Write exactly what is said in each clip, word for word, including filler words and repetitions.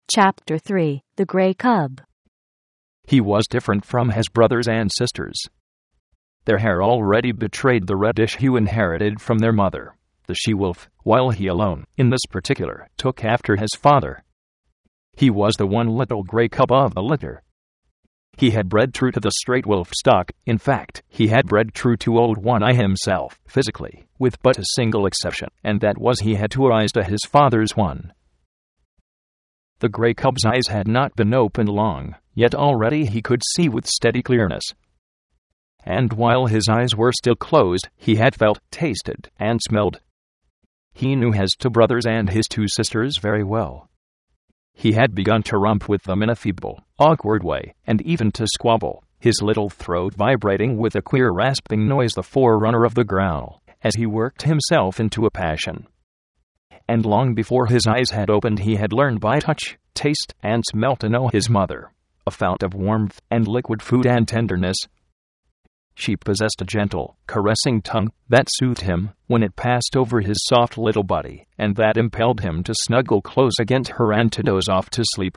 Chapter three. The Grey Cub. He was different from his brothers and sisters. Their hair already betrayed the reddish hue inherited from their mother, the she-wolf, while he alone, in this particular, took after his father. He was the one little grey cub of the litter. He had bred true to the straight wolf stock. In fact, he had bred true to Old One-Eye himself, physically, with but a single exception, and that was he had two eyes to his father's one. The grey cub's eyes had not been opened long, yet already he could see with steady clearness. And while his eyes were still closed, he had felt, tasted, and smelled. He knew his two brothers and his two sisters very well. He had begun to romp with them in a feeble, awkward way, and even to squabble, his little throat vibrating with a queer rasping noise, the forerunner of the growl, as he worked himself into a passion. And long before his eyes had opened, he had learned by touch, taste, and smell to know his mother, a fount of warmth and liquid food and tenderness. She possessed a gentle, caressing tongue that soothed him when it passed over his soft little body, and that impelled him to snuggle close against her and to doze off to sleep.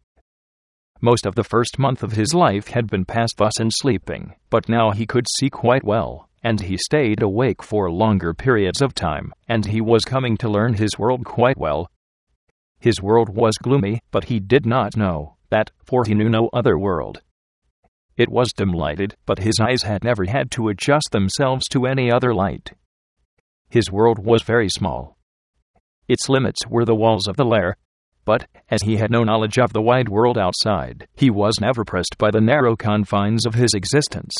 Most of the first month of his life had been passed thus in sleeping, but now he could see quite well, and he stayed awake for longer periods of time, and he was coming to learn his world quite well. His world was gloomy, but he did not know that, for he knew no other world. It was dim-lighted, but his eyes had never had to adjust themselves to any other light. His world was very small. Its limits were the walls of the lair, but, as he had no knowledge of the wide world outside, he was never pressed by the narrow confines of his existence.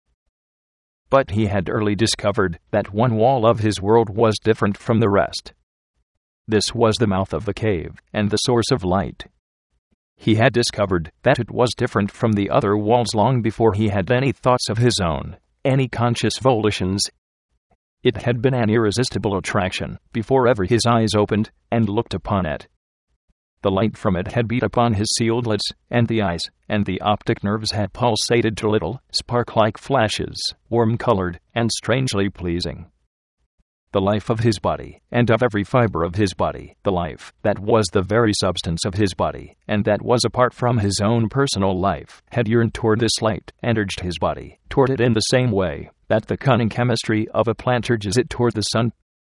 But he had early discovered that one wall of his world was different from the rest. This was the mouth of the cave, and the source of light. He had discovered that it was different from the other walls long before he had any thoughts of his own, any conscious volitions. It had been an irresistible attraction before ever his eyes opened and looked upon it. The light from it had beat upon his sealed lids, and the eyes and the optic nerves had pulsated to little, spark-like flashes, warm-colored and strangely pleasing. The life of his body, and of every fiber of his body, the life that was the very substance of his body, and that was apart from his own personal life, had yearned toward this light, and urged his body toward it in the same way that the cunning chemistry of a plant urges it toward the sun.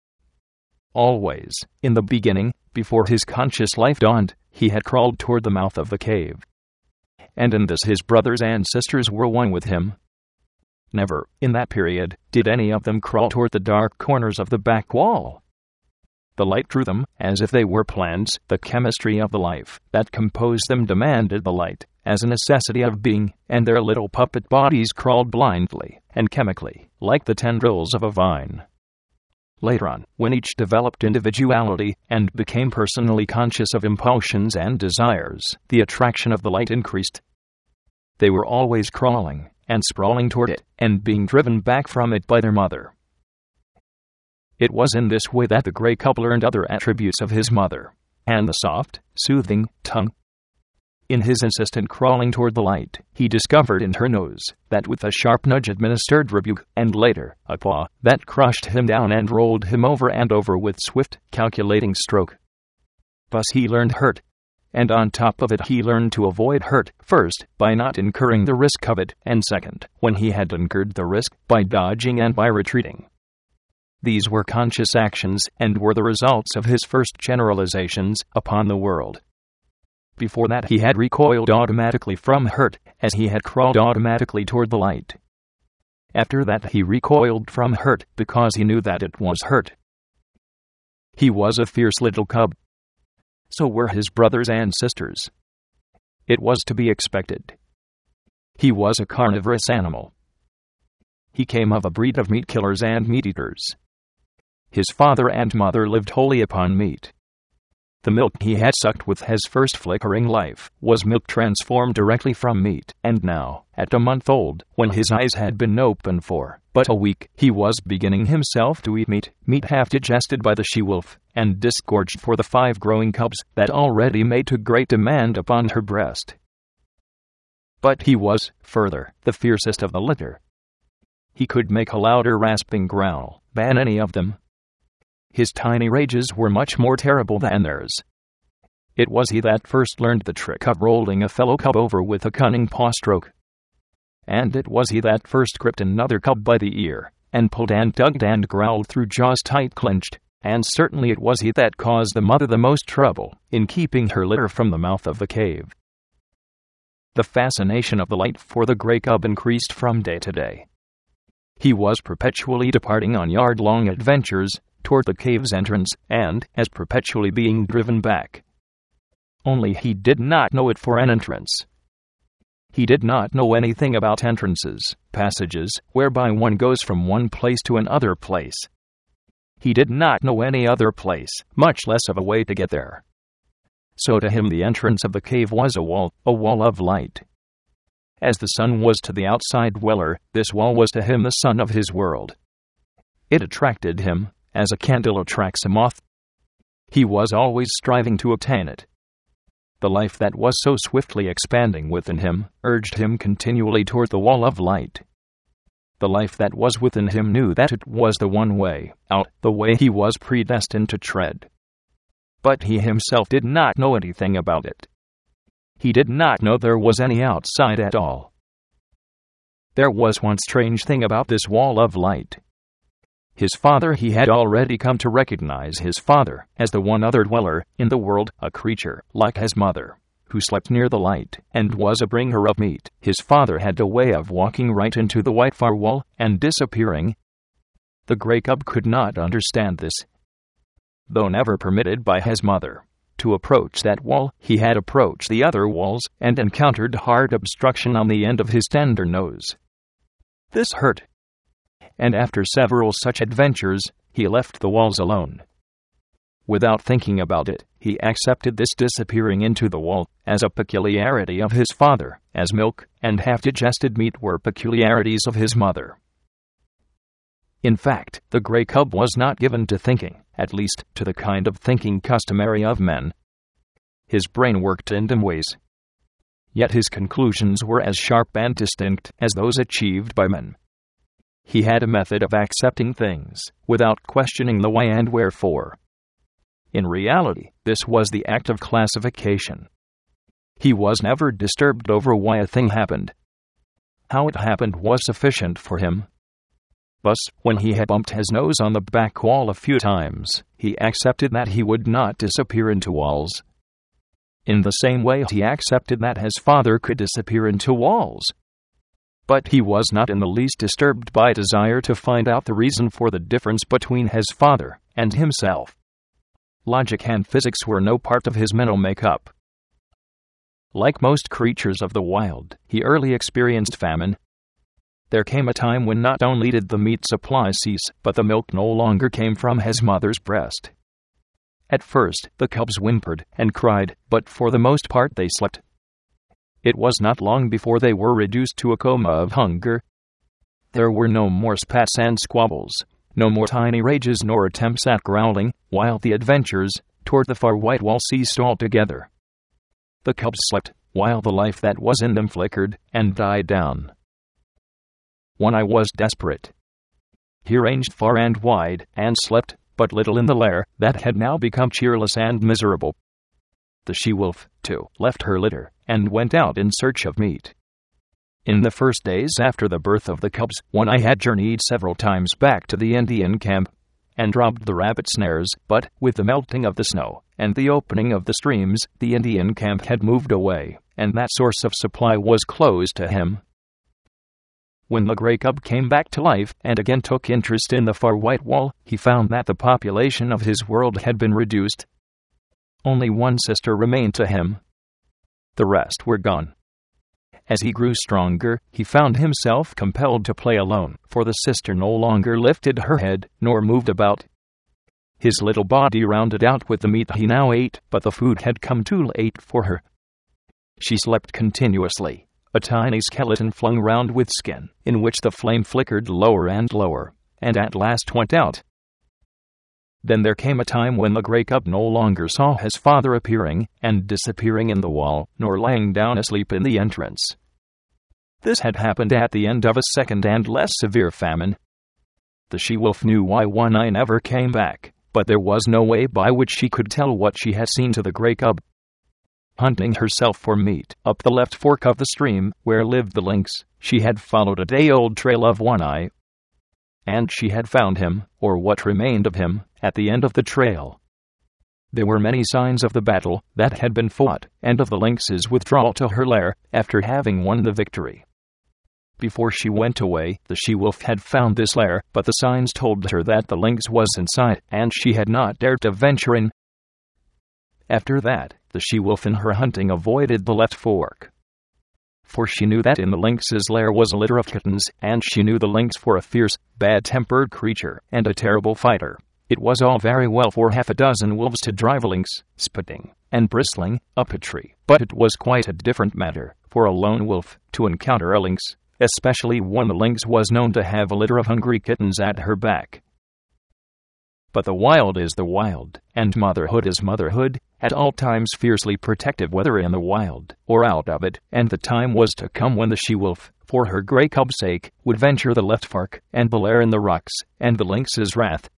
Always, in the beginning, before his conscious life dawned, he had crawled toward the mouth of the cave. And in this his brothers and sisters were one with him. Never, in that period, did any of them crawl toward the dark corners of the back wall. The light drew them, as if they were plants. The chemistry of the life that composed them demanded the light, as a necessity of being, and their little puppet bodies crawled blindly and chemically, like the tendrils of a vine. Later on, when each developed individuality and became personally conscious of impulsions and desires, the attraction of the light increased. They were always crawling and sprawling toward it, and being driven back from it by their mother. It was in this way that the grey cub learned other attributes of his mother, and the soft, soothing tongue. In his insistent crawling toward the light, he discovered in her nose that with a sharp nudge administered rebuke, and later, a paw that crushed him down and rolled him over and over with swift, calculating stroke. Thus he learned hurt. And on top of it he learned to avoid hurt, first, by not incurring the risk of it, and second, when he had incurred the risk, by dodging and by retreating. These were conscious actions, and were the results of his first generalizations upon the world. Before that he had recoiled automatically from hurt, as he had crawled automatically toward the light. After that he recoiled from hurt, because he knew that it was hurt. He was a fierce little cub. So were his brothers and sisters. It was to be expected. He was a carnivorous animal. He came of a breed of meat killers and meat-eaters. His father and mother lived wholly upon meat. The milk he had sucked with his first flickering life was milk transformed directly from meat, and now, at a month old, when his eyes had been open for but a week, he was beginning himself to eat meat, meat half digested by the she-wolf, and disgorged for the five growing cubs that already made too great demand upon her breast. But he was, further, the fiercest of the litter. He could make a louder rasping growl than any of them. His tiny rages were much more terrible than theirs. It was he that first learned the trick of rolling a fellow cub over with a cunning paw stroke. And it was he that first gripped another cub by the ear, and pulled and tugged and growled through jaws tight clenched, and certainly it was he that caused the mother the most trouble in keeping her litter from the mouth of the cave. The fascination of the light for the gray cub increased from day to day. He was perpetually departing on yard-long adventures toward the cave's entrance, and as perpetually being driven back. Only he did not know it for an entrance. He did not know anything about entrances, passages, whereby one goes from one place to another place. He did not know any other place, much less of a way to get there. So to him the entrance of the cave was a wall, a wall of light. As the sun was to the outside dweller, this wall was to him the sun of his world. It attracted him, as a candle attracts a moth. He was always striving to obtain it. The life that was so swiftly expanding within him urged him continually toward the wall of light. The life that was within him knew that it was the one way out, the way he was predestined to tread. But he himself did not know anything about it. He did not know there was any outside at all. There was one strange thing about this wall of light. His father, he had already come to recognize his father as the one other dweller in the world, a creature like his mother, who slept near the light and was a bringer of meat. His father had a way of walking right into the white far wall and disappearing. The gray cub could not understand this. Though never permitted by his mother to approach that wall, he had approached the other walls and encountered hard obstruction on the end of his tender nose. This hurt. And after several such adventures, he left the walls alone. Without thinking about it, he accepted this disappearing into the wall as a peculiarity of his father, as milk and half-digested meat were peculiarities of his mother. In fact, the gray cub was not given to thinking, at least to the kind of thinking customary of men. His brain worked in dim ways. Yet his conclusions were as sharp and distinct as those achieved by men. He had a method of accepting things, without questioning the why and wherefore. In reality, this was the act of classification. He was never disturbed over why a thing happened. How it happened was sufficient for him. Thus, when he had bumped his nose on the back wall a few times, he accepted that he would not disappear into walls. In the same way, he accepted that his father could disappear into walls. But he was not in the least disturbed by desire to find out the reason for the difference between his father and himself. Logic and physics were no part of his mental makeup. Like most creatures of the wild, he early experienced famine. There came a time when not only did the meat supply cease, but the milk no longer came from his mother's breast. At first, the cubs whimpered and cried, but for the most part they slept. It was not long before they were reduced to a coma of hunger. There were no more spats and squabbles, no more tiny rages nor attempts at growling, while the adventures toward the far white wall ceased altogether. The cubs slept, while the life that was in them flickered and died down. One eye was desperate. He ranged far and wide, and slept but little in the lair that had now become cheerless and miserable. The she-wolf, too, left her litter, and went out in search of meat. In the first days after the birth of the cubs, One Eye had journeyed several times back to the Indian camp, and robbed the rabbit snares, but, with the melting of the snow, and the opening of the streams, the Indian camp had moved away, and that source of supply was closed to him. When the gray cub came back to life and again took interest in the far white wall, he found that the population of his world had been reduced. Only one sister remained to him. The rest were gone. As he grew stronger, he found himself compelled to play alone, for the sister no longer lifted her head, nor moved about. His little body rounded out with the meat he now ate, but the food had come too late for her. She slept continuously, a tiny skeleton flung round with skin, in which the flame flickered lower and lower, and at last went out. Then there came a time when the gray cub no longer saw his father appearing and disappearing in the wall, nor lying down asleep in the entrance. This had happened at the end of a second and less severe famine. The she-wolf knew why One Eye never came back, but there was no way by which she could tell what she had seen to the gray cub. hunting herself for meat up the left fork of the stream where lived the lynx. She had followed a day-old trail of One Eye, and she had found him, or what remained of him, at the end of the trail. There were many signs of the battle that had been fought, and of the lynx's withdrawal to her lair after having won the victory. Before she went away, the she-wolf had found this lair, but the signs told her that the lynx was inside, and she had not dared to venture in. After that, the she-wolf in her hunting avoided the left fork, for she knew that in the lynx's lair was a litter of kittens, and she knew the lynx for a fierce, bad-tempered creature, and a terrible fighter. It was all very well for half a dozen wolves to drive a lynx, spitting and bristling, up a tree, but it was quite a different matter for a lone wolf to encounter a lynx, especially when the lynx was known to have a litter of hungry kittens at her back. But the wild is the wild, and motherhood is motherhood, at all times fiercely protective whether in the wild or out of it, and the time was to come when the she-wolf, for her grey cub's sake, would venture the left fork and the lair in the rocks, and the lynx's wrath